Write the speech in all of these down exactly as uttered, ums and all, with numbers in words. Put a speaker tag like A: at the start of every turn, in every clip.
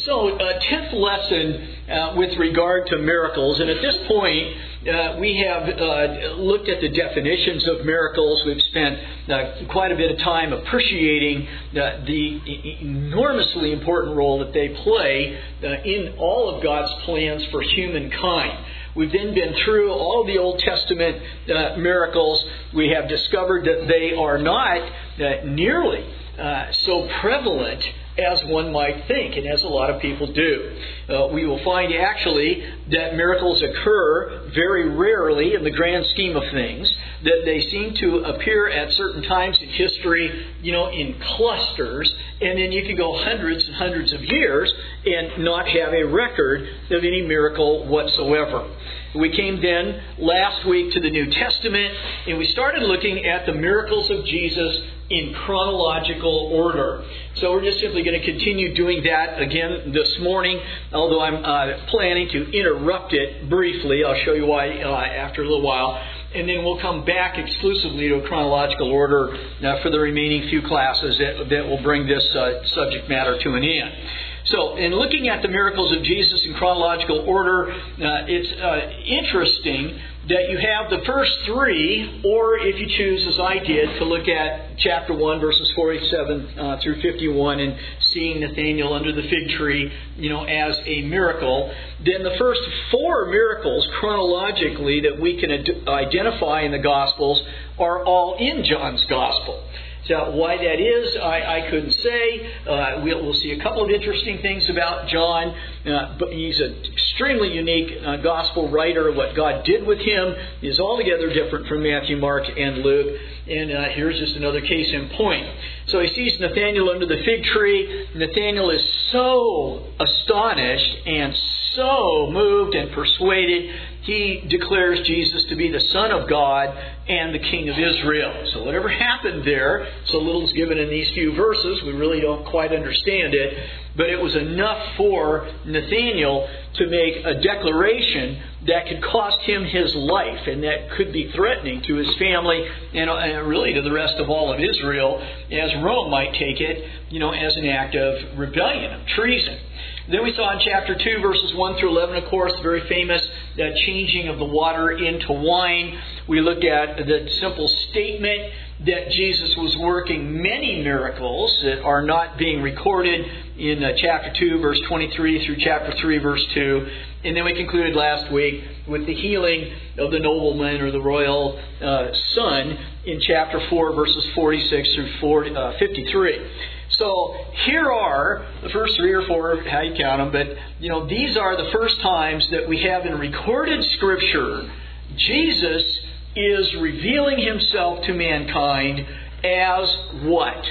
A: So, uh, tenth lesson uh, with regard to miracles. And at this point, uh, we have uh, looked at the definitions of miracles. We've spent uh, quite a bit of time appreciating uh, the enormously important role that they play uh, in all of God's plans for humankind. We've then been through all the Old Testament uh, miracles. We have discovered that they are not uh, nearly uh, so prevalent as one might think, and as a lot of people do. Uh, we will find actually that miracles occur very rarely in the grand scheme of things, that they seem to appear at certain times in history, you know, in clusters, and then you could go hundreds and hundreds of years and not have a record of any miracle whatsoever. We came then last week to the New Testament, and we started looking at the miracles of Jesus in chronological order. So we're just simply going to continue doing that again this morning, although I'm uh, planning to interrupt it briefly. I'll show you why uh, after a little while. And then we'll come back exclusively to a chronological order uh, for the remaining few classes that, that will bring this uh, subject matter to an end. So, in looking at the miracles of Jesus in chronological order, uh, it's uh, interesting that you have the first three, or if you choose, as I did, to look at chapter one, verses forty-seven uh, through fifty-one, and seeing Nathanael under the fig tree, you know, as a miracle. Then the first four miracles, chronologically, that we can ad- identify in the Gospels are all in John's Gospel. So why that is, I, I couldn't say. Uh, we'll, we'll see a couple of interesting things about John. Uh, but he's an extremely unique uh, gospel writer. What God did with him is altogether different from Matthew, Mark, and Luke. And uh, here's just another case in point. So he sees Nathanael under the fig tree. Nathanael is so astonished and so moved and persuaded, he declares Jesus to be the Son of God and the King of Israel. So whatever happened there, so little is given in these few verses. We really don't quite understand it. But it was enough for Nathanael to make a declaration that could cost him his life, and that could be threatening to his family and uh, really to the rest of all of Israel, as Rome might take it, you know, as an act of rebellion, of treason. Then we saw in chapter two, verses one through eleven, of course, the very famous uh, changing of the water into wine. We looked at the simple statement that Jesus was working many miracles that are not being recorded in uh, chapter two, verse twenty-three through chapter three, verse two. And then we concluded last week with the healing of the nobleman or the royal uh, son in chapter four, verses forty-six through forty, uh, fifty-three. So here are the first three or four, how you count them, but you know these are the first times that we have in recorded Scripture Jesus is revealing himself to mankind as what?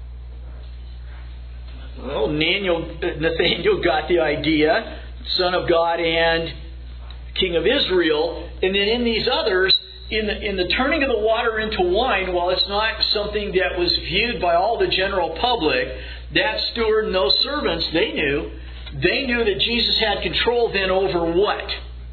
A: Well, Nathanael, Nathanael got the idea, Son of God and King of Israel, and then in these others, In the, in the turning of the water into wine, while it's not something that was viewed by all the general public, that steward and those servants, they knew. They knew that Jesus had control then over what?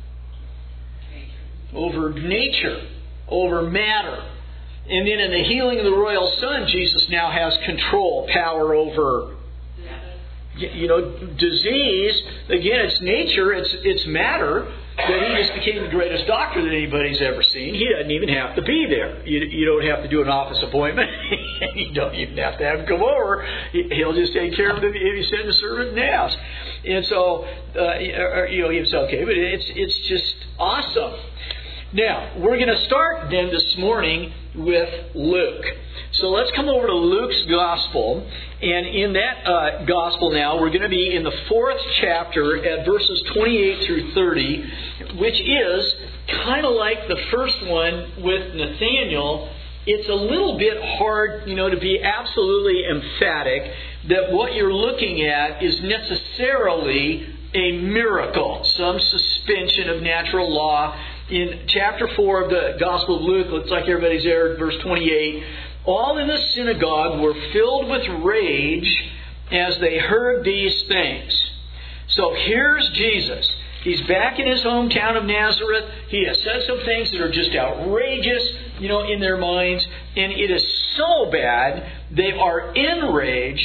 A: Over nature, over matter. And then in the healing of the royal son, Jesus now has control, power over, you know, disease. Again, it's nature, it's it's matter. That he just became the greatest doctor that anybody's ever seen. He doesn't even have to be there. You, you don't have to do an office appointment. You don't even have to have him come over. He, he'll just take care of it if you send a servant and ask. And so, uh, you know, it's okay, but it's it's just awesome. Now, we're going to start then this morning with Luke. So let's come over to Luke's Gospel. And in that uh, Gospel now, we're going to be in the fourth chapter at verses twenty-eight through thirty, which is kind of like the first one with Nathanael. It's a little bit hard, you know, to be absolutely emphatic that what you're looking at is necessarily a miracle, some suspension of natural law. In chapter four of the Gospel of Luke, looks like everybody's there, verse twenty-eight. All in the synagogue were filled with rage as they heard these things. So here's Jesus. He's back in his hometown of Nazareth. He has said some things that are just outrageous, you know, in their minds. And it is so bad, they are enraged.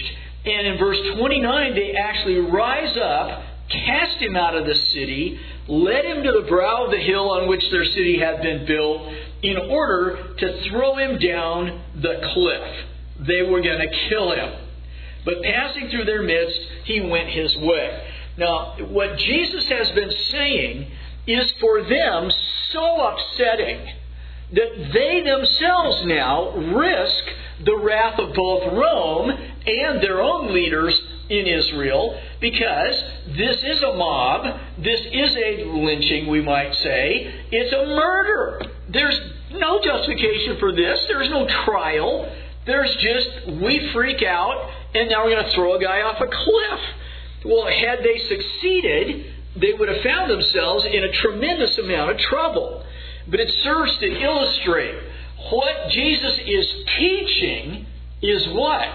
A: And in verse twenty-nine, they actually rise up, cast him out of the city, led him to the brow of the hill on which their city had been built, in order to throw him down the cliff. They were going to kill him. But passing through their midst, he went his way. Now, what Jesus has been saying is for them so upsetting that they themselves now risk the wrath of both Rome and their own leaders in Israel, because this is a mob, this is a lynching, we might say. It's a murder. There's no justification for this. There's no trial. There's just, we freak out, and now we're going to throw a guy off a cliff. Well, had they succeeded, they would have found themselves in a tremendous amount of trouble. But it serves to illustrate what Jesus is teaching is what?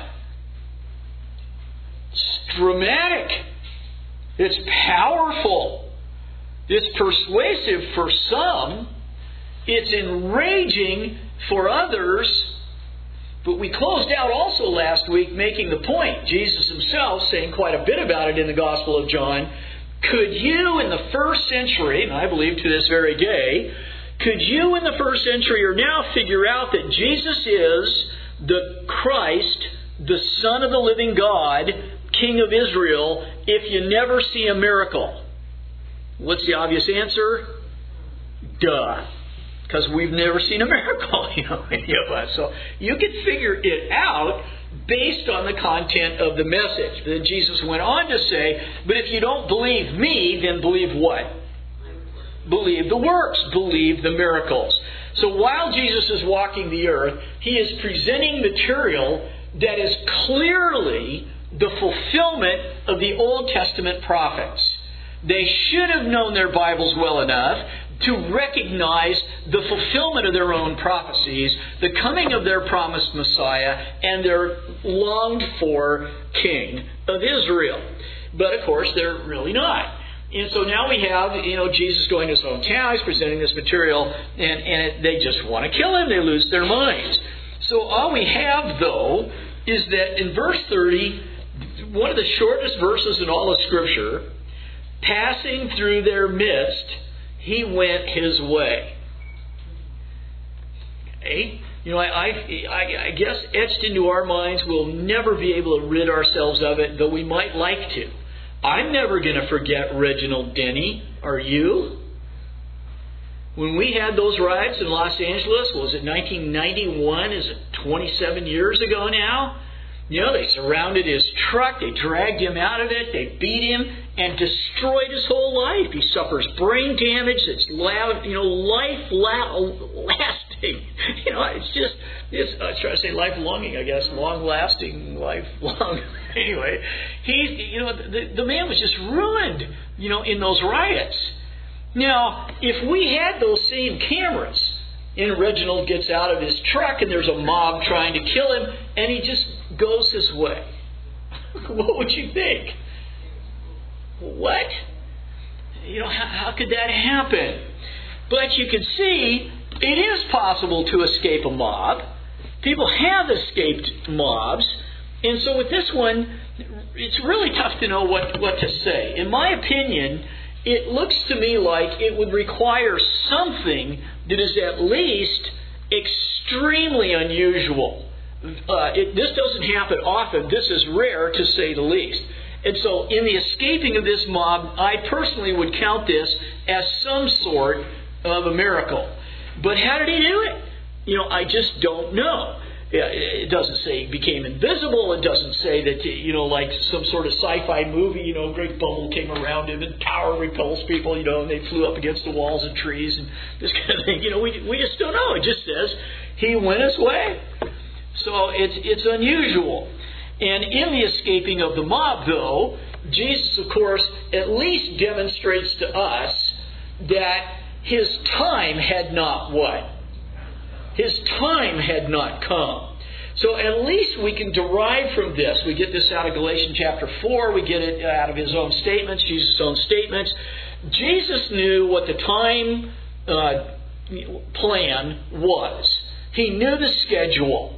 A: It's dramatic. It's powerful. It's persuasive for some. It's enraging for others. But we closed out also last week making the point, Jesus himself saying quite a bit about it in the Gospel of John. Could you in the first century, and I believe to this very day, could you in the first century or now figure out that Jesus is the Christ, the Son of the living God, King of Israel, if you never see a miracle? What's the obvious answer? Duh. Because we've never seen a miracle, you know, any of us. So you can figure it out based on the content of the message. Then Jesus went on to say, but if you don't believe me, then believe what? Believe the works. Believe the miracles. So while Jesus is walking the earth, he is presenting material that is clearly the fulfillment of the Old Testament prophets. They should have known their Bibles well enough to recognize the fulfillment of their own prophecies, the coming of their promised Messiah, and their longed-for King of Israel. But, of course, they're really not. And so now we have, you know, Jesus going to his hometown, he's presenting this material, and, and it, they just want to kill him. They lose their minds. So all we have, though, is that in verse thirty, one of the shortest verses in all of Scripture, passing through their midst, he went his way. Okay? You know, I, I, I guess etched into our minds, we'll never be able to rid ourselves of it, though we might like to. I'm never going to forget Reginald Denny. Are you? When we had those riots in Los Angeles, was it nineteen ninety-one? Is it twenty-seven years ago now? You know, they surrounded his truck, they dragged him out of it, they beat him, and destroyed his whole life. He suffers brain damage that's loud, you know, life la- lasting. You know, it's just, it's, I was trying to say life-longing, I guess, long-lasting, lifelong. Anyway, he, you know, the, the man was just ruined, you know, in those riots. Now, if we had those same cameras, and Reginald gets out of his truck and there's a mob trying to kill him, and he just goes his way, what would you think? What? You know, how, how could that happen? But you can see it is possible to escape a mob. People have escaped mobs. And so with this one, it's really tough to know what, what to say. In my opinion, it looks to me like it would require something that is at least extremely unusual. Uh, it, this doesn't happen often. This is rare, to say the least. And so in the escaping of this mob, I personally would count this as some sort of a miracle. But how did he do it? You know, I just don't know. It doesn't say he became invisible. It doesn't say that, you know, like some sort of sci-fi movie, you know, a great bubble came around him and power repels people, you know, and they flew up against the walls and trees and this kind of thing. You know, we we just don't know. It just says he went his way. So it's it's unusual. And in the escaping of the mob, though, Jesus, of course, at least demonstrates to us that his time had not what? His time had not come. So at least we can derive from this. We get this out of Galatians chapter four. We get it out of his own statements, Jesus' own statements. Jesus knew what the time uh, plan was. He knew the schedule.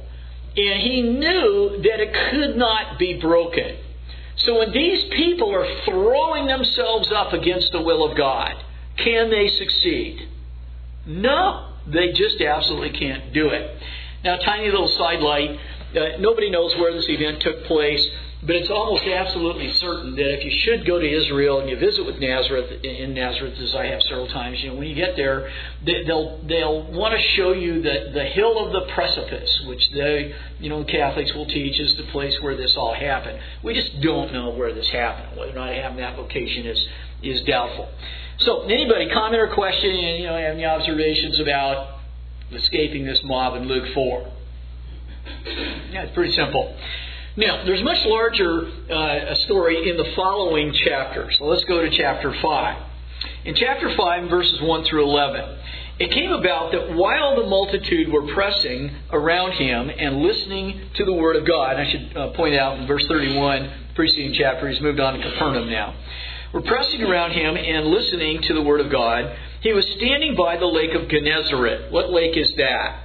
A: And he knew that it could not be broken. So when these people are throwing themselves up against the will of God, can they succeed? No, they just absolutely can't do it. Now, tiny little sidelight. Uh, nobody knows where this event took place, but it's almost absolutely certain that if you should go to Israel and you visit with Nazareth, in Nazareth, as I have several times, you know, when you get there, they, they'll they'll want to show you the, the hill of the precipice, which they, you know, Catholics will teach is the place where this all happened. We just don't know where this happened. Whether or not having that location is is doubtful. So, anybody comment or question? You know, have any observations about escaping this mob in Luke four? Yeah, it's pretty simple. Now, there's a much larger uh, story in the following chapters. So let's go to chapter five. In chapter five, verses one through eleven, it came about that while the multitude were pressing around him and listening to the word of God, and I should uh, point out in verse thirty-one, preceding chapter, he's moved on to Capernaum now. We're pressing around him and listening to the word of God. He was standing by the lake of Gennesaret. What lake is that?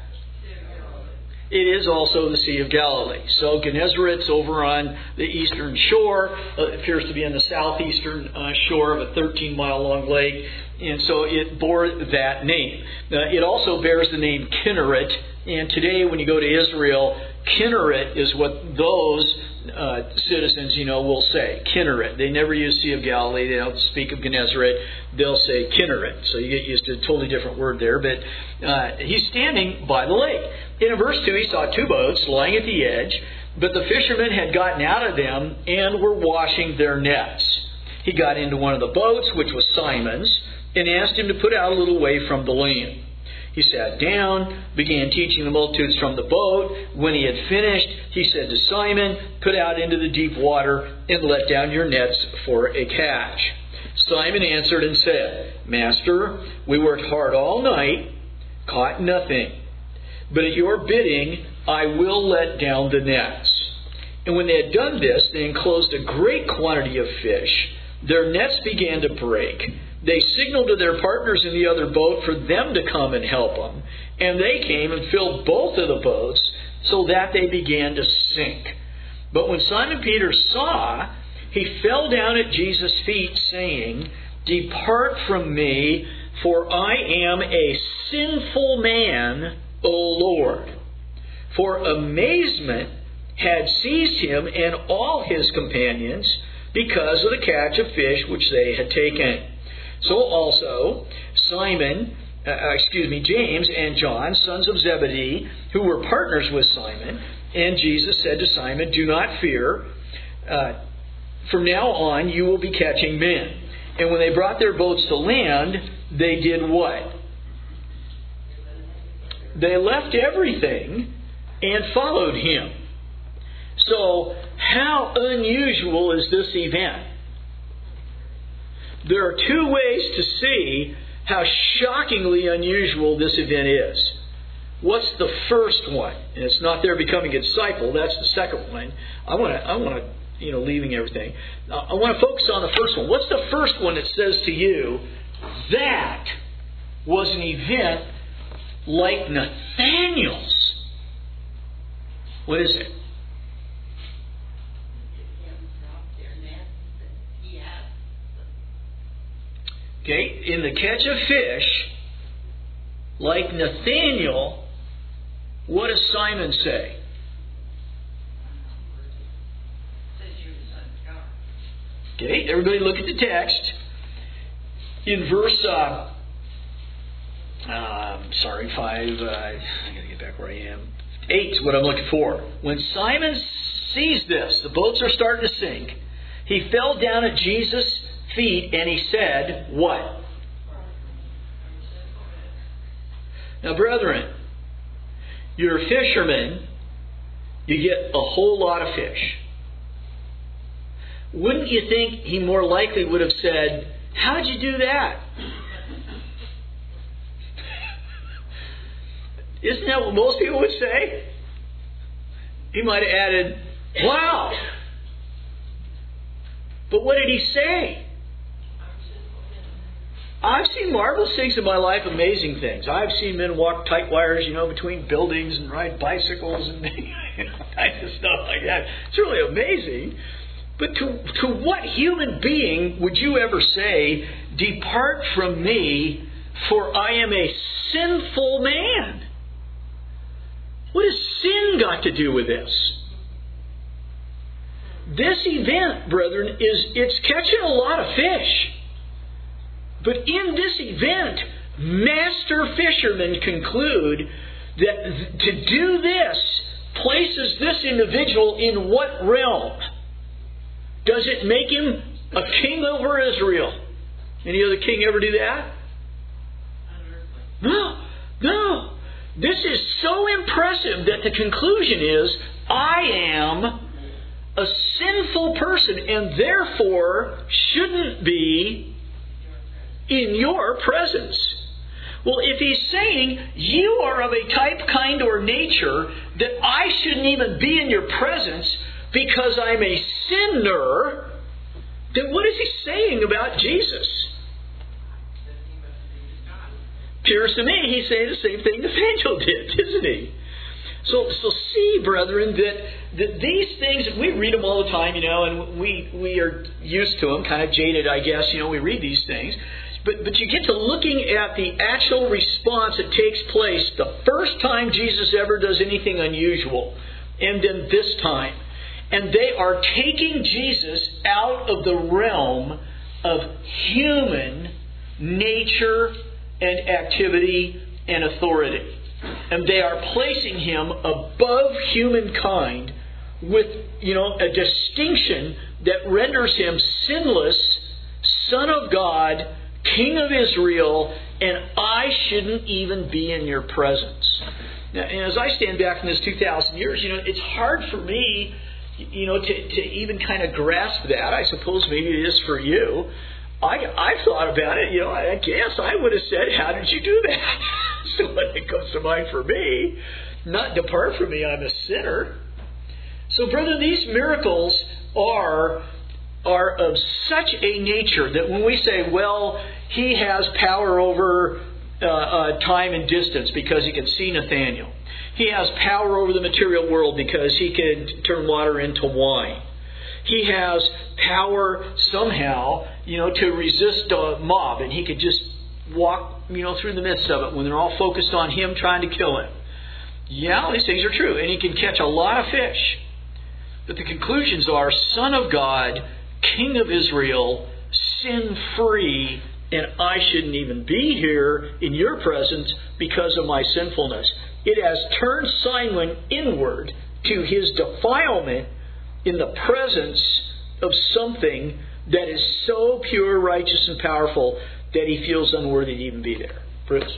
A: It is also the Sea of Galilee. So Gennesaret's over on the eastern shore. Uh, it appears to be on the southeastern uh, shore of a thirteen mile long lake. And so it bore that name. Uh, it also bears the name Kinneret. And today when you go to Israel, Kinneret is what those uh, citizens, you know, will say. Kinneret. They never use Sea of Galilee. They don't speak of Gennesaret. They'll say Kinneret. So you get used to a totally different word there. But uh, he's standing by the lake. In verse two, he saw two boats lying at the edge, but the fishermen had gotten out of them and were washing their nets. He got into one of the boats, which was Simon's, and asked him to put out a little way from the land. He sat down, began teaching the multitudes from the boat. When he had finished, he said to Simon, "Put out into the deep water and let down your nets for a catch." Simon answered and said, "Master, we worked hard all night, caught nothing. But at your bidding, I will let down the nets." And when they had done this, they enclosed a great quantity of fish. Their nets began to break. They signaled to their partners in the other boat for them to come and help them. And they came and filled both of the boats so that they began to sink. But when Simon Peter saw, he fell down at Jesus' feet, saying, "Depart from me, for I am a sinful man, O Lord." For amazement had seized him and all his companions because of the catch of fish which they had taken. So also Simon, uh, excuse me, James and John, sons of Zebedee, who were partners with Simon, and Jesus said to Simon, "Do not fear. Uh, from now on you will be catching men." And when they brought their boats to land, they did what? They left everything and followed him. So, how unusual is this event? There are two ways to see how shockingly unusual this event is. What's the first one? And it's not their becoming a disciple. That's the second one. I want to, I want to, you know, leaving everything. I want to focus on the first one. What's the first one that says to you, that was an event like Nathanael's? What is it? Okay, in the catch of fish, like Nathanael, what does Simon say? Okay, everybody look at the text. In verse, uh, uh, sorry, five, uh, I gotta get back where I am. Eight is what I'm looking for. When Simon sees this, the boats are starting to sink, he fell down at Jesus' feet and he said, what? Now, brethren, you're a fisherman, you get a whole lot of fish. Wouldn't you think he more likely would have said, "How'd you do that?" Isn't that what most people would say? He might have added, "Wow." But what did he say? I've seen marvelous things in my life, amazing things. I've seen men walk tight wires, you know, between buildings and ride bicycles and you know, kind of stuff like that. It's really amazing. But to, to what human being would you ever say, "Depart from me, for I am a sinful man"? What has sin got to do with this? This event, brethren, is it's catching a lot of fish. But in this event, master fishermen conclude that to do this places this individual in what realm? Does it make him a king over Israel? Any other king ever do that? No, no. This is so impressive that the conclusion is, I am a sinful person and therefore shouldn't be in your presence. Well, if he's saying you are of a type, kind, or nature that I shouldn't even be in your presence because I'm a sinner, then what is he saying about Jesus? Appears to me he's saying the same thing Nathaniel did, isn't he? So, so see, brethren, that, that these things, we read them all the time, you know, and we, we are used to them, kind of jaded, I guess, you know, we read these things. But, but you get to looking at the actual response that takes place the first time Jesus ever does anything unusual, and then this time. And they are taking Jesus out of the realm of human nature and activity and authority. And they are placing him above humankind with, you know, a distinction that renders him sinless, Son of God, King of Israel, and I shouldn't even be in your presence. Now, and as I stand back from this two thousand years, you know, it's hard for me, you know, to, to even kind of grasp that. I suppose maybe it is for you. I, I've thought about it, you know, I guess I would have said, how did you do that? So when it comes to mind for me, not depart from me, I'm a sinner. So, brother, these miracles are, are of such a nature that when we say, well, he has power over uh, uh, time and distance because he can see Nathaniel. He has power over the material world because he can turn water into wine. He has power somehow, you know, to resist a mob, and he could just walk, you know, through the midst of it when they're all focused on him trying to kill him. Yeah, these things are true, and he can catch a lot of fish. But the conclusions are, Son of God, King of Israel, sin-free, and I shouldn't even be here in your presence because of my sinfulness. It has turned Simon inward to his defilement in the presence of something that is so pure, righteous, and powerful that he feels unworthy to even be there. Bruce?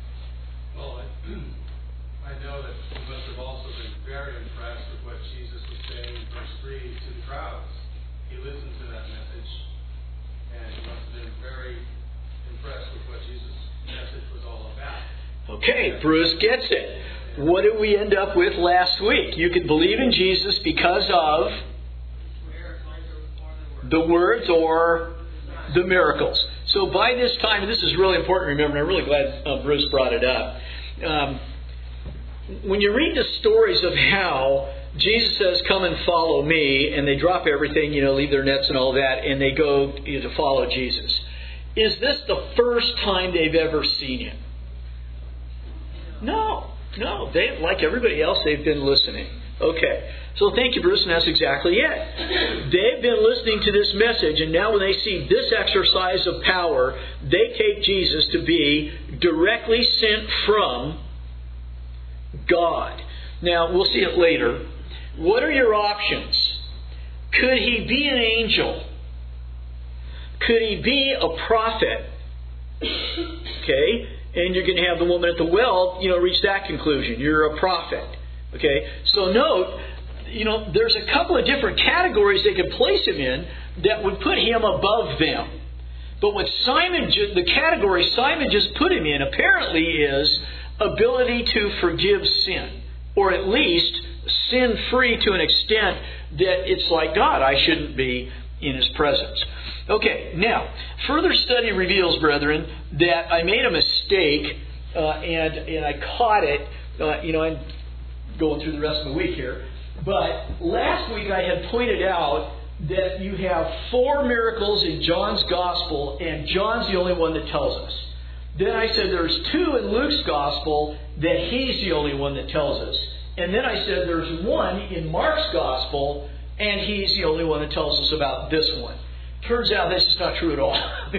B: Well, I, I know that he must have also been very impressed with what Jesus was saying in verse three to the crowds. He listened to that message, and he must have been very impressed with what Jesus' message was all about.
A: Okay, Bruce gets it. What did we end up with last week? You could believe in Jesus because of the words or the miracles. So by this time, and this is really important to remember, and I'm really glad uh, Bruce brought it up. Um, when you read the stories of how Jesus says, come and follow me, and they drop everything, you know, leave their nets and all that, and they go you know, to follow Jesus. Is this the first time they've ever seen him? No. No, they, like everybody else, they've been listening. Okay, so thank you, Bruce, and that's exactly it. They've been listening to this message, and now when they see this exercise of power, they take Jesus to be directly sent from God. Now, we'll see it later. What are your options? Could he be an angel? Could he be a prophet? Okay. And you're going to have the woman at the well, you know, reach that conclusion. You're a prophet. Okay? So note, you know, there's a couple of different categories they could place him in that would put him above them. But what Simon, the category Simon just put him in apparently is ability to forgive sin. Or at least sin-free to an extent that it's like, God, I shouldn't be in his presence. Okay, now, further study reveals, brethren, that I made a mistake, uh, and and I caught it, uh, you know, I'm going through the rest of the week here, But last week I had pointed out that you have four miracles in John's Gospel, and John's the only one that tells us. Then I said there's two in Luke's Gospel that he's the only one that tells us. And then I said there's one in Mark's Gospel, and he's the only one that tells us about this one. Turns out this is not true at all.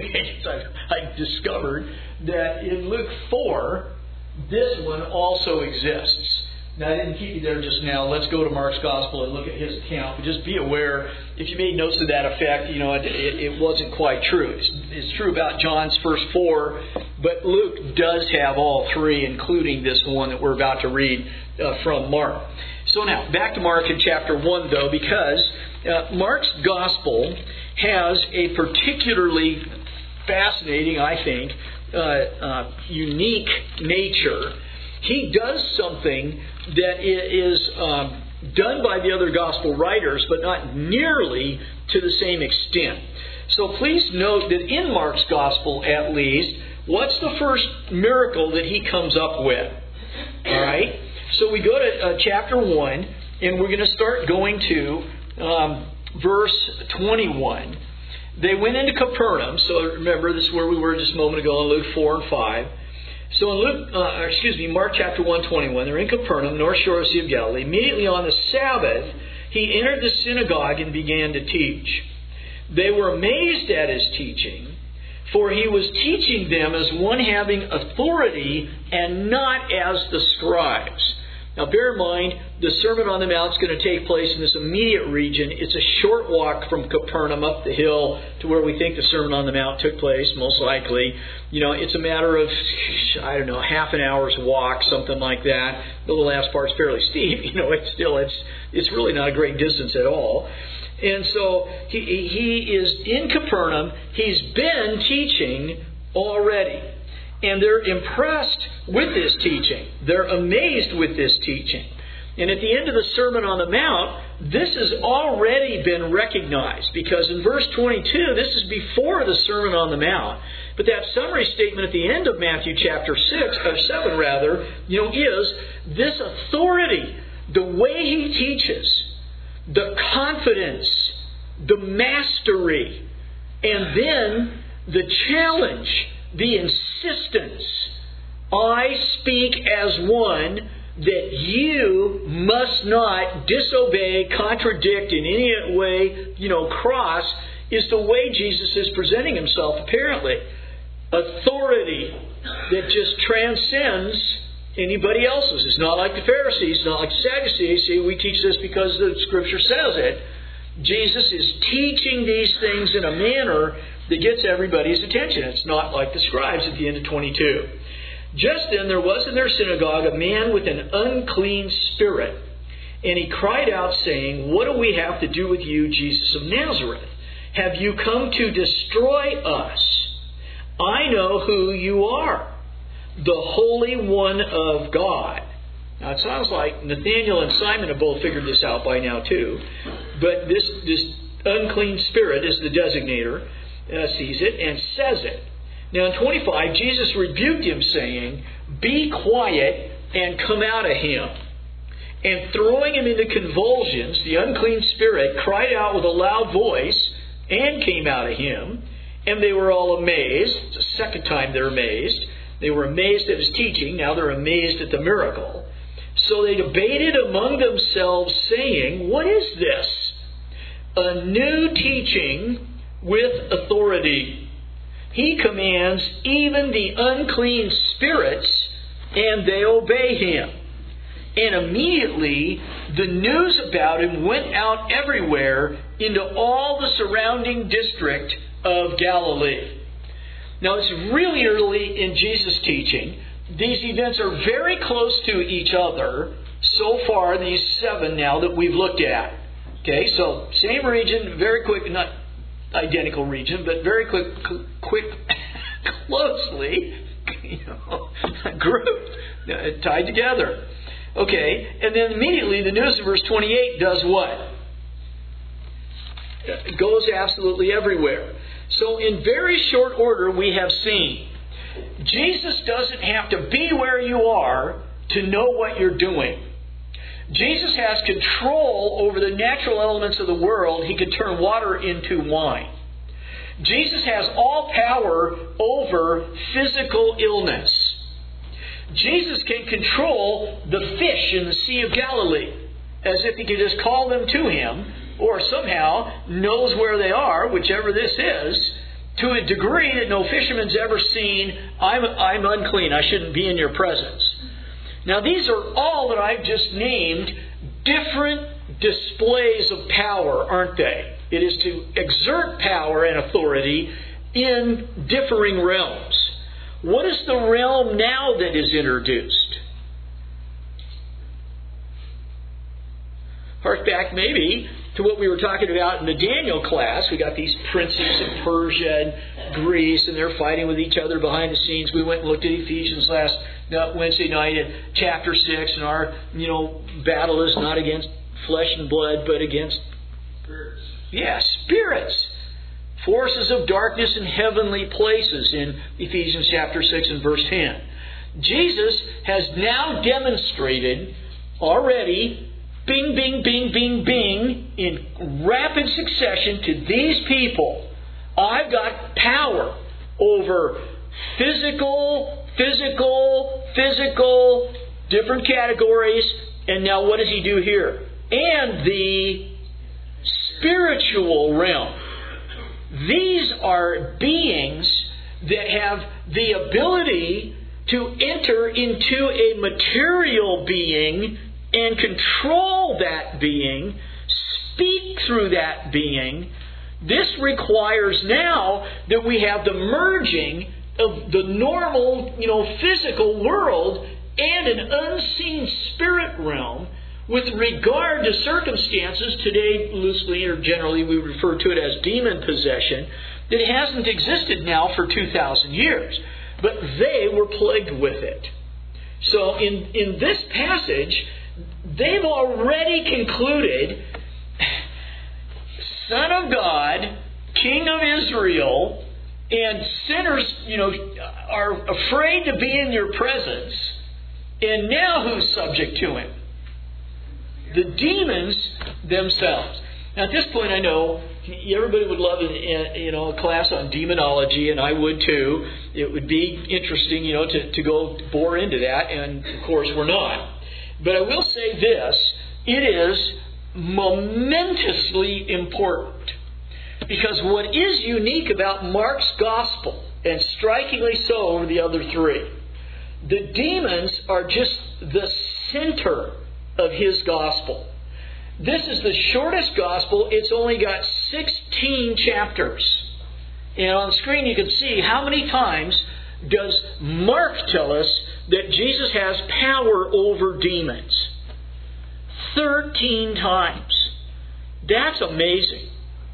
A: I, I discovered that in Luke four, this one also exists. Now, I didn't keep you there just now. Let's go to Mark's Gospel and look at his account. But just be aware, if you made notes to that effect, you know, it, it, it wasn't quite true. It's, it's true about John's first four, but Luke does have all three, including this one that we're about to read uh, from Mark. So now, back to Mark in chapter one, though, because uh, Mark's Gospel has a particularly fascinating, I think, uh, uh, unique nature. He does something that is um, done by the other gospel writers, but not nearly to the same extent. So please note that in Mark's gospel, at least, what's the first miracle that he comes up with? All right? So we go to uh, chapter one, and we're going to start going to um, verse twenty-one. They went into Capernaum. So remember, this is where we were just a moment ago in Luke four and five. So in Luke, uh, excuse me, Mark chapter one twenty-one, they're in Capernaum, north shore of the Sea of Galilee. Immediately on the Sabbath, he entered the synagogue and began to teach. They were amazed at his teaching, for he was teaching them as one having authority and not as the scribes. Now bear in mind, the Sermon on the Mount is going to take place in this immediate region. It's a short walk from Capernaum up the hill to where we think the Sermon on the Mount took place, most likely. You know, it's a matter of, I don't know, half an hour's walk, something like that. The last part's fairly steep. You know, it's still, it's it's really not a great distance at all. And so he he is in Capernaum. He's been teaching already. And they're impressed with this teaching. They're amazed with this teaching. And at the end of the Sermon on the Mount, this has already been recognized. Because in verse twenty-two, this is before the Sermon on the Mount. But that summary statement at the end of Matthew chapter six, or seven rather, you know, is this authority, the way he teaches, the confidence, the mastery, and then the challenge, the insistence. I speak as one that you must not disobey, contradict in any way, you know, cross, is the way Jesus is presenting himself, apparently. Authority that just transcends anybody else's. It's not like the Pharisees, it's not like the Sadducees. See, we teach this because the Scripture says it. Jesus is teaching these things in a manner that gets everybody's attention. It's not like the scribes at the end of twenty-two. Just then there was in their synagogue a man with an unclean spirit, and he cried out, saying, "What do we have to do with you, Jesus of Nazareth? Have you come to destroy us? I know who you are, the Holy One of God." Now it sounds like Nathanael and Simon have both figured this out by now too. But this, this unclean spirit is the designator, uh, sees it and says it. Now in twenty-five, Jesus rebuked him, saying, "Be quiet and come out of him." And throwing him into convulsions, the unclean spirit cried out with a loud voice and came out of him. And they were all amazed. It's the second time they're amazed. They were amazed at his teaching. Now they're amazed at the miracle. So they debated among themselves, saying, "What is this? A new teaching with authority. He commands even the unclean spirits, and they obey him." And immediately the news about him went out everywhere into all the surrounding district of Galilee. Now it's really early in Jesus' teaching. These events are very close to each other so far, these seven now that we've looked at. Okay, so same region, very quick, not identical region, but very quick, quick, closely, you know, grouped, uh, tied together. Okay, and then immediately the news of verse twenty-eight does what? It goes absolutely everywhere. So in very short order we have seen, Jesus doesn't have to be where you are to know what you're doing. Jesus has control over the natural elements of the world. He can turn water into wine. Jesus has all power over physical illness. Jesus can control the fish in the Sea of Galilee as if He could just call them to Him, or somehow knows where they are, whichever this is, to a degree that no fisherman's ever seen. I'm, I'm unclean. I shouldn't be in your presence. Now, these are all that I've just named different displays of power, aren't they? It is to exert power and authority in differing realms. What is the realm now that is introduced? Hark back maybe to what we were talking about in the Daniel class. We got these princes of Persia and Greece, and they're fighting with each other behind the scenes. We went and looked at Ephesians last Wednesday night in chapter six, and our, you know, battle is not against flesh and blood, but against
B: spirits.
A: Yeah, spirits. Forces of darkness in heavenly places in Ephesians chapter six and verse ten. Jesus has now demonstrated already, bing, bing, bing, bing, bing, in rapid succession to these people, I've got power over physical, physical, physical, different categories. And now what does He do here? And the spiritual realm. These are beings that have the ability to enter into a material being and control that being, speak through that being. This requires now that we have the merging of the normal, you know, physical world and an unseen spirit realm with regard to circumstances. Today, loosely or generally, we refer to it as demon possession, that hasn't existed now for two thousand years. But they were plagued with it. So in, in this passage, they've already concluded, Son of God, King of Israel, and sinners, you know, are afraid to be in your presence. And now who's subject to Him? The demons themselves. Now, at this point, I know everybody would love, you know, a class on demonology, and I would too. It would be interesting, you know, to, to go bore into that, and of course, we're not. But I will say this: it is momentously important, because what is unique about Mark's gospel, and strikingly so over the other three, the demons are just the center of his gospel. This is the shortest gospel. It's only got sixteen chapters. And on the screen you can see how many times does Mark tell us that Jesus has power over demons. Thirteen times. That's amazing.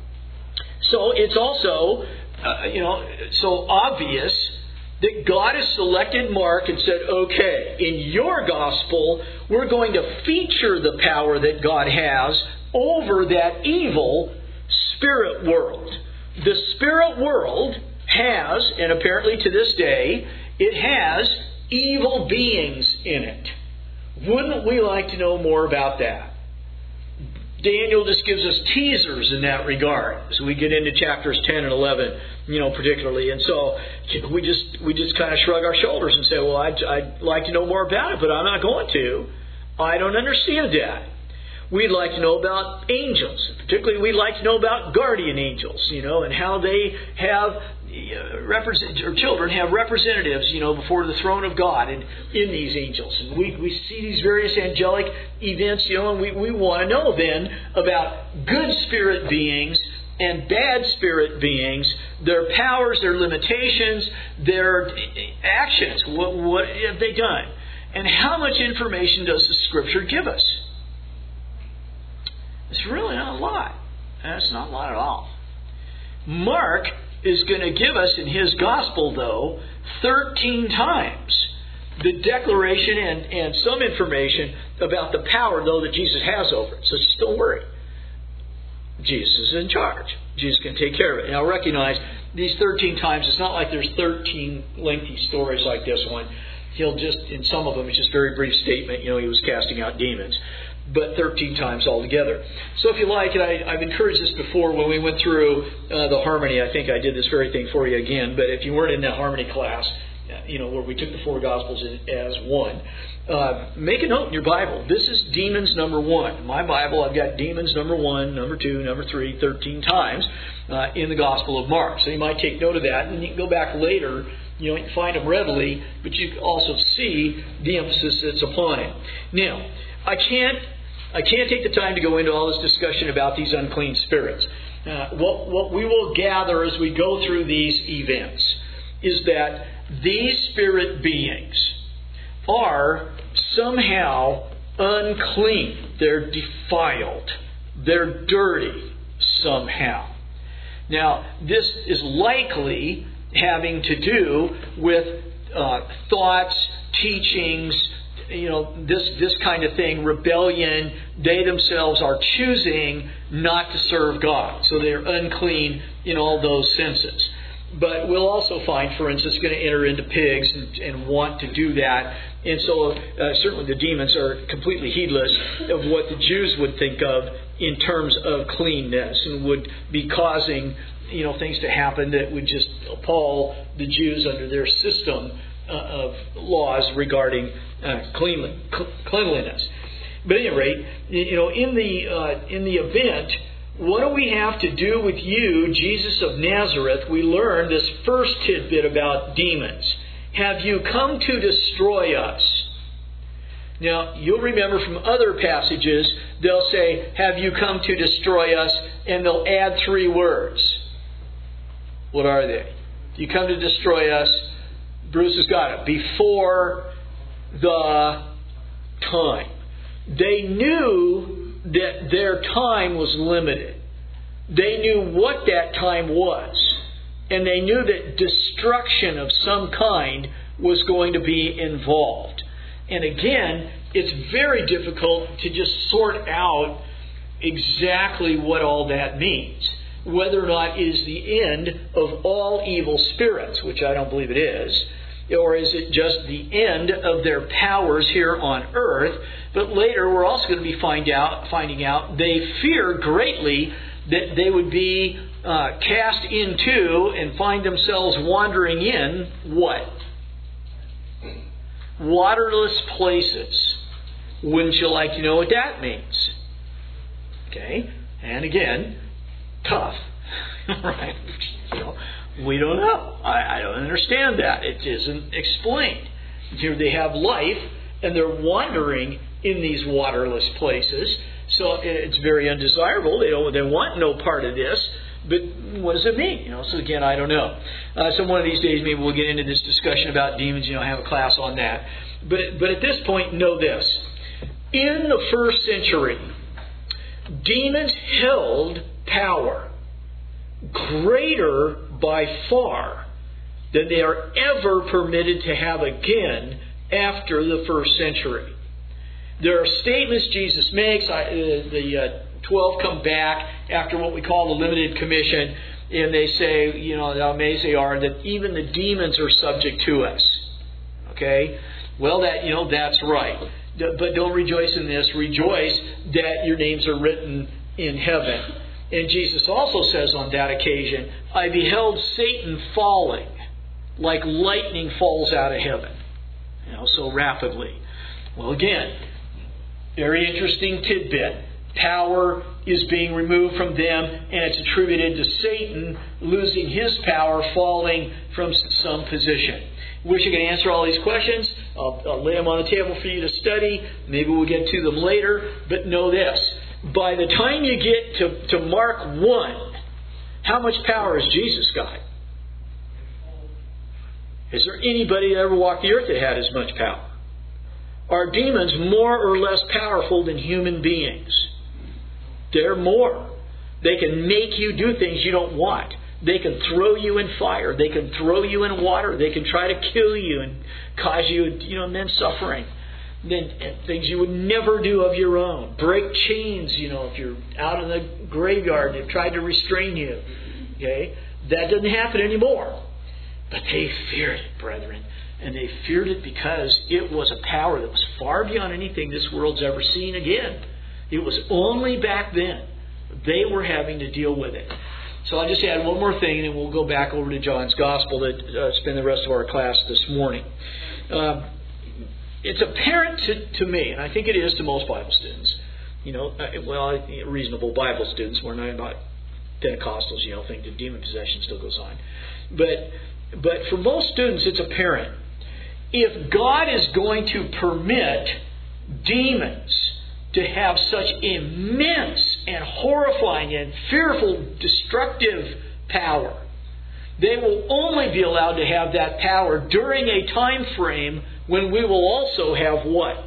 A: So it's also, uh, you know, so obvious that God has selected Mark and said, okay, in your gospel, we're going to feature the power that God has over that evil spirit world. The spirit world has, and apparently to this day, it has evil beings in it. Wouldn't we like to know more about that? Daniel just gives us teasers in that regard as we get into chapters ten and eleven, you know, particularly. And so we just we just kind of shrug our shoulders and say, well, I'd, I'd like to know more about it, but I'm not going to. I don't understand that. We'd like to know about angels. Particularly, we'd like to know about guardian angels, you know, and how they have uh, represent or children have representatives, you know, before the throne of God and in these angels. And we, we see these various angelic events, you know, and we, we want to know then about good spirit beings and bad spirit beings, their powers, their limitations, their actions. What, what have they done? And how much information does the Scripture give us? It's really not a lot. That's not a lot at all. Mark is going to give us in his gospel, though, thirteen times the declaration and, and some information about the power, though, that Jesus has over it. So just don't worry. Jesus is in charge. Jesus can take care of it. Now recognize these thirteen times, it's not like there's thirteen lengthy stories like this one. He'll just, in some of them, it's just a very brief statement, you know, he was casting out demons. but thirteen times altogether. So if you like, and I, I've encouraged this before when we went through uh, the harmony. I think I did this very thing for you again, but if you weren't in that harmony class, you know, where we took the four Gospels as one, uh, make a note in your Bible. This is demons number one. In my Bible, I've got demons number one, number two, number three, thirteen times uh, in the Gospel of Mark. So you might take note of that, and you can go back later. You know, you can find them readily, but you can also see the emphasis that's upon it. Now, I can't, I can't take the time to go into all this discussion about these unclean spirits. Uh, what, what we will gather as we go through these events is that these spirit beings are somehow unclean. They're defiled. They're dirty somehow. Now, this is likely having to do with uh, thoughts, teachings, you know, this this kind of thing, rebellion. They themselves are choosing not to serve God. So they're unclean in all those senses. But we'll also find, for instance, going to enter into pigs and, and want to do that. And so uh, certainly the demons are completely heedless of what the Jews would think of in terms of cleanness, and would be causing, you know, things to happen that would just appall the Jews under their system uh, of laws regarding uh, cleanly, cleanliness. But at any rate, you know, in the uh, in the event, what do we have to do with you, Jesus of Nazareth? We learn this first tidbit about demons. Have you come to destroy us? Now, you'll remember from other passages, they'll say, have you come to destroy us? And they'll add three words. What are they? You come to destroy us. Bruce has got it. Before the time. They knew that their time was limited. They knew what that time was. And they knew that destruction of some kind was going to be involved. And again, it's very difficult to just sort out exactly what all that means. Whether or not it is the end of all evil spirits, which I don't believe it is, or is it just the end of their powers here on earth? But later we're also going to be find out, finding out they fear greatly that they would be uh, cast into and find themselves wandering in what? Waterless places. Wouldn't you like to know what that means? Okay, and again, tough. Right? You know, we don't know. I, I don't understand that. It isn't explained. Here they have life, and they're wandering in these waterless places. So it's very undesirable. They don't. They want no part of this. But what does it mean? You know. So again, I don't know. Uh, so one of these days, maybe we'll get into this discussion about demons. You know, have a class on that. But but at this point, know this: in the first century, demons held power greater by far than they are ever permitted to have again after the first century. There are statements Jesus makes. I, uh, the uh, twelve come back after what we call the limited commission, and they say, you know, how amazed they are that even the demons are subject to us. Okay? Well, that, you know, that's right. But don't rejoice in this. Rejoice that your names are written in heaven. And Jesus also says on that occasion, I beheld Satan falling like lightning falls out of heaven. You know, so rapidly. Well, again, very interesting tidbit. Power is being removed from them, and it's attributed to Satan losing his power, falling from some position. Wish I could answer all these questions. I'll, I'll lay them on the table for you to study. Maybe we'll get to them later. But know this. By the time you get to, to Mark one, how much power has Jesus got? Is there anybody that ever walked the earth that had as much power? Are demons more or less powerful than human beings? They're more. They can make you do things you don't want. They can throw you in fire. They can throw you in water. They can try to kill you and cause you, you know, immense suffering. Then things you would never do of your own. Break chains, you know, if you're out in the graveyard and they've tried to restrain you. Okay? That doesn't happen anymore. But they feared it, brethren. And they feared it because it was a power that was far beyond anything this world's ever seen again. It was only back then they were having to deal with it. So I'll just add one more thing, and then we'll go back over to John's Gospel to uh, spend the rest of our class this morning. Uh, it's apparent to, to me, and I think it is to most Bible students, you know, uh, well, reasonable Bible students, we're not, not Pentecostals, you know, think the demon possession still goes on. But, but for most students, it's apparent. If God is going to permit demons to have such immense and horrifying and fearful, destructive power, they will only be allowed to have that power during a time frame when we will also have what?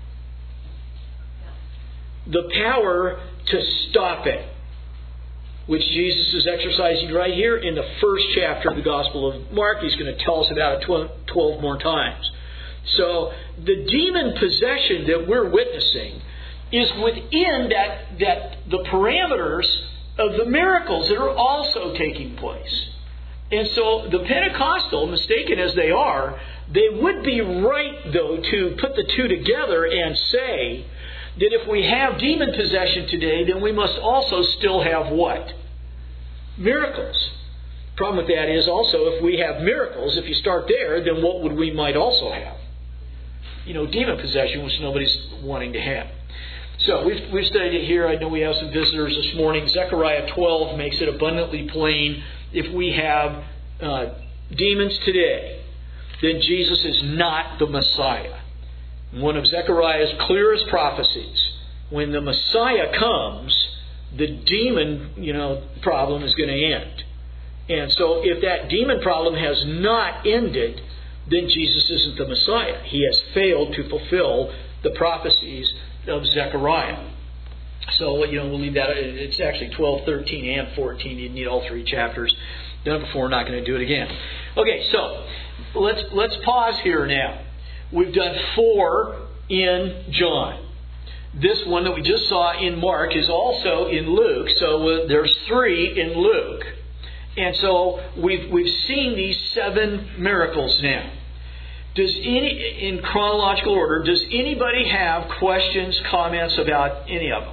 A: The power to stop it, which Jesus is exercising right here in the first chapter of the Gospel of Mark. He's going to tell us about it twelve more times. So the demon possession that we're witnessing is within that, that the parameters of the miracles that are also taking place. And so the Pentecostal, mistaken as they are, they would be right, though, to put the two together and say that if we have demon possession today, then we must also still have what? Miracles. The problem with that is also, if we have miracles, if you start there, then what would we might also have? You know, demon possession, which nobody's wanting to have. So we've, we've studied it here. I know we have some visitors this morning. Zechariah twelve makes it abundantly plain. If we have uh, demons today, then Jesus is not the Messiah. One of Zechariah's clearest prophecies, when the Messiah comes, the demon, you know, problem is going to end. And so if that demon problem has not ended, then Jesus isn't the Messiah. He has failed to fulfill the prophecies of Zechariah. So, you know, we'll leave that. It's actually twelve, thirteen, and fourteen. You need all three chapters. Done before, not going to do it again. Okay, so let's let's pause here now. We've done four in John. This one that we just saw in Mark is also in Luke. So uh, there's three in Luke. And so we've we've seen these seven miracles now. Does any, in chronological order, does anybody have questions, comments about any of them?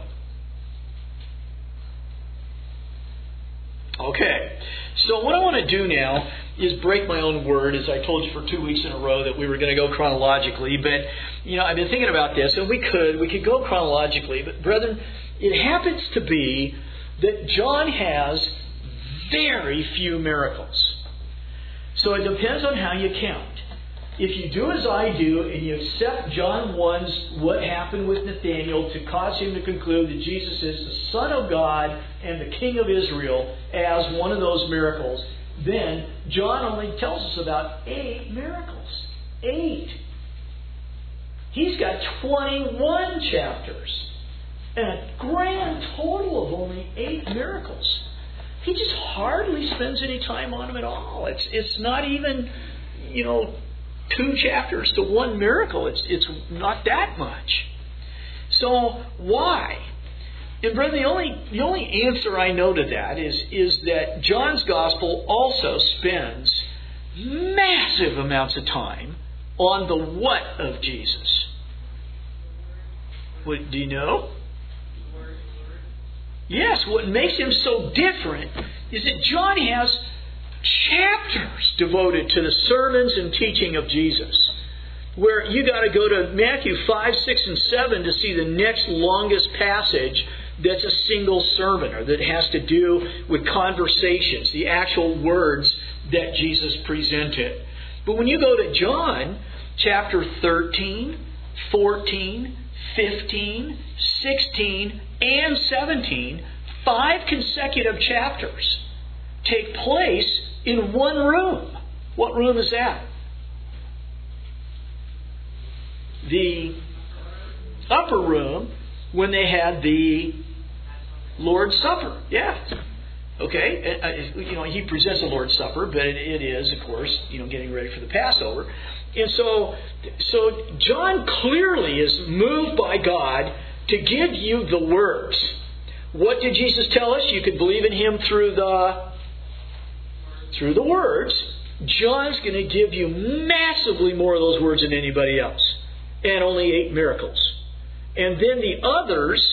A: Okay. So what I want to do now is break my own word, as I told you for two weeks in a row that we were going to go chronologically. But, you know, I've been thinking about this, and we could. We could go chronologically. But, brethren, it happens to be that John has very few miracles. So it depends on how you count. If you do as I do and you accept John one's what happened with Nathanael to cause him to conclude that Jesus is the Son of God and the King of Israel as one of those miracles, then John only tells us about eight miracles. Eight. He's got twenty-one chapters and a grand total of only eight miracles. He just hardly spends any time on them at all. It's it's not even, you know, two chapters to one miracle. It's it's not that much. So why? And brother, the only the only answer I know to that is is that John's Gospel also spends massive amounts of time on the what of Jesus. What do you know? Yes, what makes him so different is that John has chapters devoted to the sermons and teaching of Jesus, where you got to go to Matthew five, six, and seven to see the next longest passage that's a single sermon, or that has to do with conversations, the actual words that Jesus presented. But when you go to John chapter thirteen, fourteen, fifteen, sixteen, and seventeen, five consecutive chapters take place in one room. What room is that? The upper room when they had the Lord's Supper. Yeah. Okay. You know, he presents the Lord's Supper, but it is, of course, you know, getting ready for the Passover. And so, so John clearly is moved by God to give you the words. What did Jesus tell us? You could believe in Him through the through the words. John's going to give you massively more of those words than anybody else. And only eight miracles. And then the others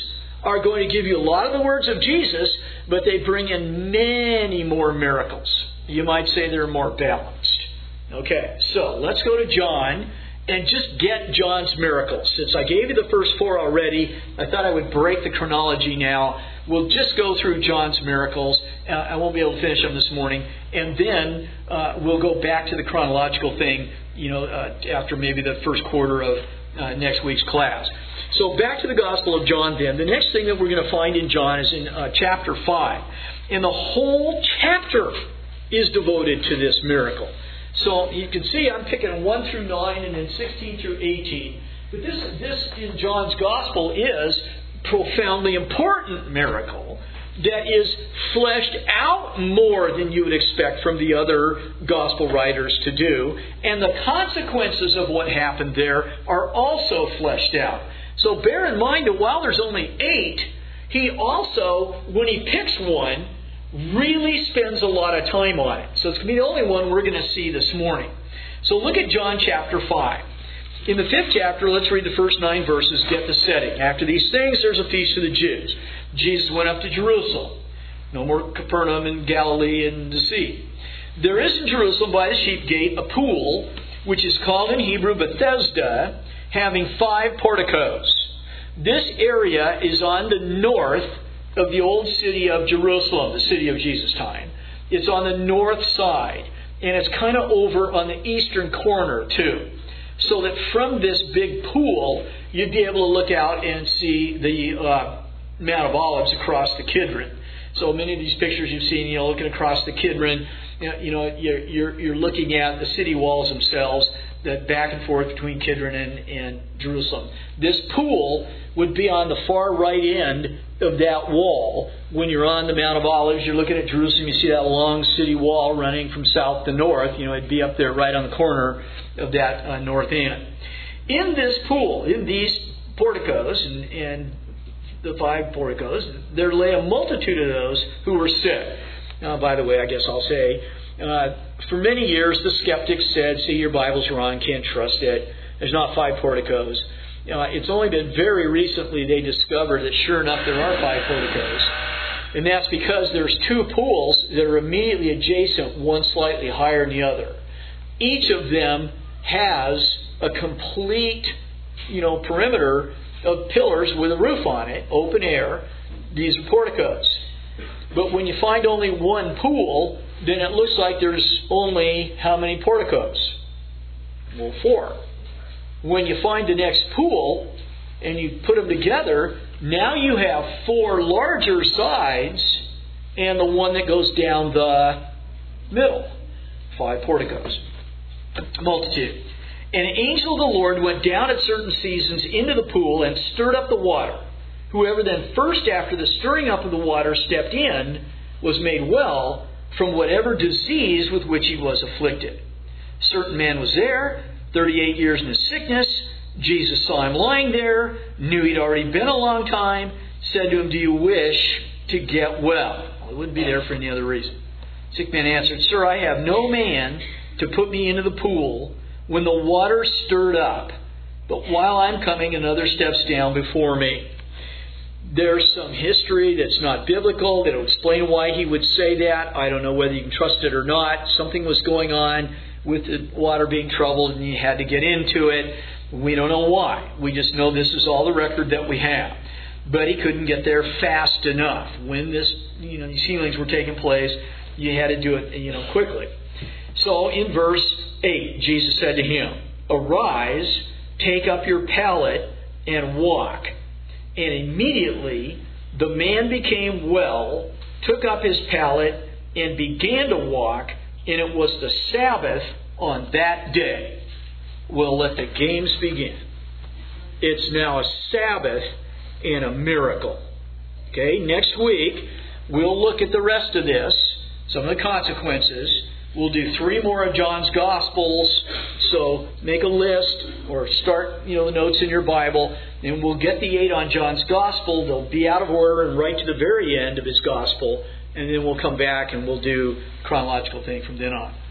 A: are going to give you a lot of the words of Jesus, but they bring in many more miracles. You might say they're more balanced. Okay, so let's go to John and just get John's miracles. Since I gave you the first four already, I thought I would break the chronology now. We'll just go through John's miracles. Uh, I won't be able to finish them this morning. And then uh, we'll go back to the chronological thing, you know, uh, after maybe the first quarter of uh, next week's class. So back to the Gospel of John then. The next thing that we're going to find in John is in uh, chapter five. And the whole chapter is devoted to this miracle. So you can see I'm picking one through nine and then sixteen through eighteen. But this, this in John's Gospel is profoundly important miracle that is fleshed out more than you would expect from the other Gospel writers to do. And the consequences of what happened there are also fleshed out. So bear in mind that while there's only eight, he also, when he picks one, really spends a lot of time on it. So it's going to be the only one we're going to see this morning. So look at John chapter five. In the fifth chapter, let's read the first nine verses, get the setting. After these things, there's a feast of the Jews. Jesus went up to Jerusalem. No more Capernaum and Galilee and the sea. There is in Jerusalem by the sheep gate a pool, which is called in Hebrew Bethesda, having five porticos. This area is on the north of the old city of Jerusalem, the city of Jesus' time. It's on the north side, and it's kind of over on the eastern corner too. So that from this big pool, you'd be able to look out and see the uh, Mount of Olives across the Kidron. So many of these pictures you've seen, you know, looking across the Kidron, you know, you're, you're, you're looking at the city walls themselves, that back and forth between Kidron and, and Jerusalem. This pool would be on the far right end of that wall. When you're on the Mount of Olives, you're looking at Jerusalem, you see that long city wall running from south to north. You know, it'd be up there right on the corner of that uh, north end. In this pool, in these porticos, and, and the five porticos, there lay a multitude of those who were sick. Now, by the way, I guess I'll say, uh, for many years the skeptics said, see, your Bible's wrong, can't trust it. There's not five porticos. Uh, it's only been very recently they discovered that sure enough there are five porticos. And that's because there's two pools that are immediately adjacent, one slightly higher than the other. Each of them has a complete, you know, perimeter of pillars with a roof on it, open air. These are porticos. But when you find only one pool, then it looks like there's only how many porticos? Well, four. When you find the next pool and you put them together, now you have four larger sides and the one that goes down the middle. Five porticos. Multitude. An angel of the Lord went down at certain seasons into the pool and stirred up the water. Whoever then first after the stirring up of the water stepped in was made well from whatever disease with which he was afflicted. A certain man was there, thirty-eight years in his sickness. Jesus saw him lying there, knew he'd already been a long time, said to him, do you wish to get well? Well, he wouldn't be there for any other reason. The sick man answered, Sir, I have no man to put me into the pool when the water stirred up, but while I'm coming, another steps down before me. There's some history that's not biblical that'll explain why he would say that. I don't know whether you can trust it or not. Something was going on with the water being troubled and he had to get into it. We don't know why. We just know this is all the record that we have. But he couldn't get there fast enough. When this, you know, these healings were taking place, you had to do it, you know, quickly. So in verse eight, Jesus said to him, Arise, take up your pallet and walk. And immediately the man became well, took up his pallet, and began to walk, and it was the Sabbath on that day. Well, let the games begin. It's now a Sabbath and a miracle. Okay, next week we'll look at the rest of this, some of the consequences. We'll do three more of John's Gospels. So make a list or start, you know, the notes in your Bible. And we'll get the eight on John's Gospel. They'll be out of order and right to the very end of his Gospel. And then we'll come back and we'll do chronological thing from then on.